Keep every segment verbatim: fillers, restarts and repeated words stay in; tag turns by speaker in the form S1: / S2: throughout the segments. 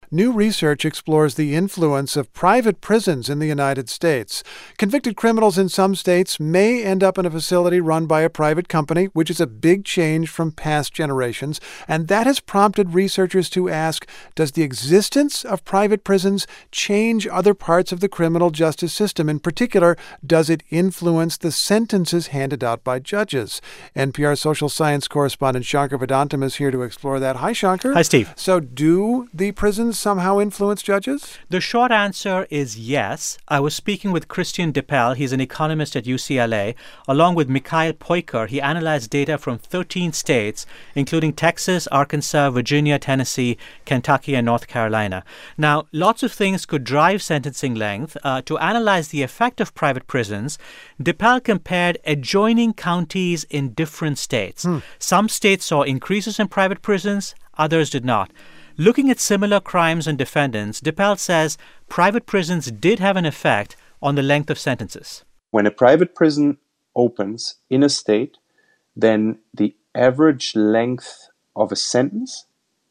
S1: new research explores the influence of private prisons in the United States. Convicted criminals in some states may end up in a facility run by a private company, which is a big change from past generations. And that has prompted researchers to ask, does the existence of private prisons change other parts of the criminal justice system? In particular, does it influence the sentences handed out by judges? N P R social science correspondent Shankar Vedantam is here to explore that. Hi, Shankar.
S2: Hi, Steve.
S1: So do the prisons somehow influence judges?
S2: The short answer is yes. I was speaking with Christian DePel. He's an economist at U C L A. Along with Mikhail Poyker, he analyzed data from thirteen states, including Texas, Arkansas, Virginia, Tennessee, Kentucky, and North Carolina. Now, lots of things could drive sentencing length. Uh, to analyze the effect of private prisons, DePel compared adjoining counties in different states. Hmm. Some states saw increases in private prisons, others did not. Looking at similar crimes and defendants, DePel says private prisons did have an effect on the length of sentences.
S3: When a private prison opens in a state, then the average length of a sentence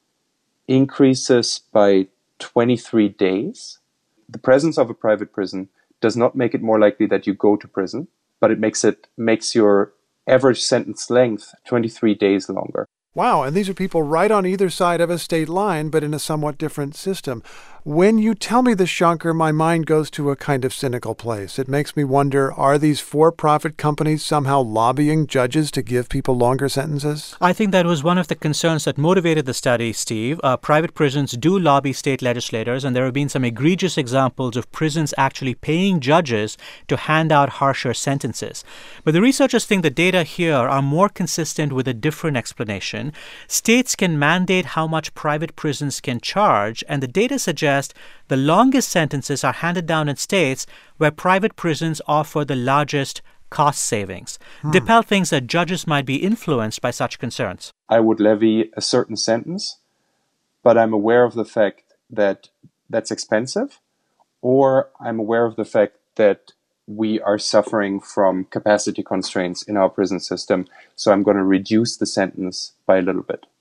S3: increases by twenty-three days. The presence of a private prison does not make it more likely that you go to prison, but it makes it makes your average sentence length twenty-three days longer.
S1: Wow, and these are people right on either side of a state line, but in a somewhat different system. When you tell me this, Shankar, my mind goes to a kind of cynical place. It makes me wonder, are these for-profit companies somehow lobbying judges to give people longer sentences?
S2: I think that was one of the concerns that motivated the study, Steve. Uh, private prisons do lobby state legislators, and there have been some egregious examples of prisons actually paying judges to hand out harsher sentences. But the researchers think the data here are more consistent with a different explanation. States can mandate how much private prisons can charge, and the data suggests the longest sentences are handed down in states where private prisons offer the largest cost savings. Hmm. DePel thinks that judges might be influenced by such concerns.
S3: I would levy a certain sentence, but I'm aware of the fact that that's expensive, or I'm aware of the fact that we are suffering from capacity constraints in our prison system, so I'm going to reduce the sentence by a little bit.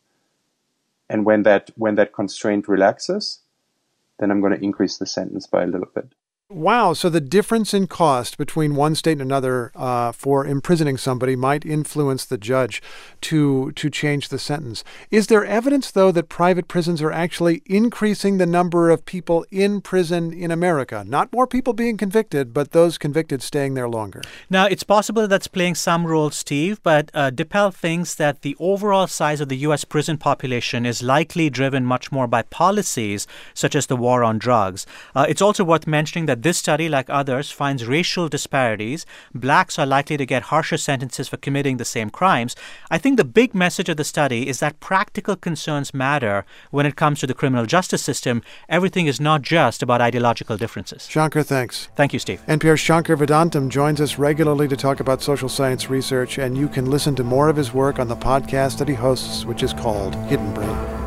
S3: And when that when that constraint relaxes, then I'm going to increase the sentence by a little bit.
S1: Wow. So the difference in cost between one state and another uh, for imprisoning somebody might influence the judge to to change the sentence. Is there evidence, though, that private prisons are actually increasing the number of people in prison in America? Not more people being convicted, but those convicted staying there longer.
S2: Now, it's possible that's playing some role, Steve, but uh, DePel thinks that the overall size of the U S prison population is likely driven much more by policies such as the war on drugs. Uh, it's also worth mentioning that this study, like others, finds racial disparities. Blacks are likely to get harsher sentences for committing the same crimes. I think the big message of the study is that practical concerns matter when it comes to the criminal justice system. Everything is not just about ideological differences.
S1: Shankar, thanks.
S2: Thank you, Steve.
S1: N P R's Shankar Vedantam joins us regularly to talk about social science research, and you can listen to more of his work on the podcast that he hosts, which is called Hidden Brain.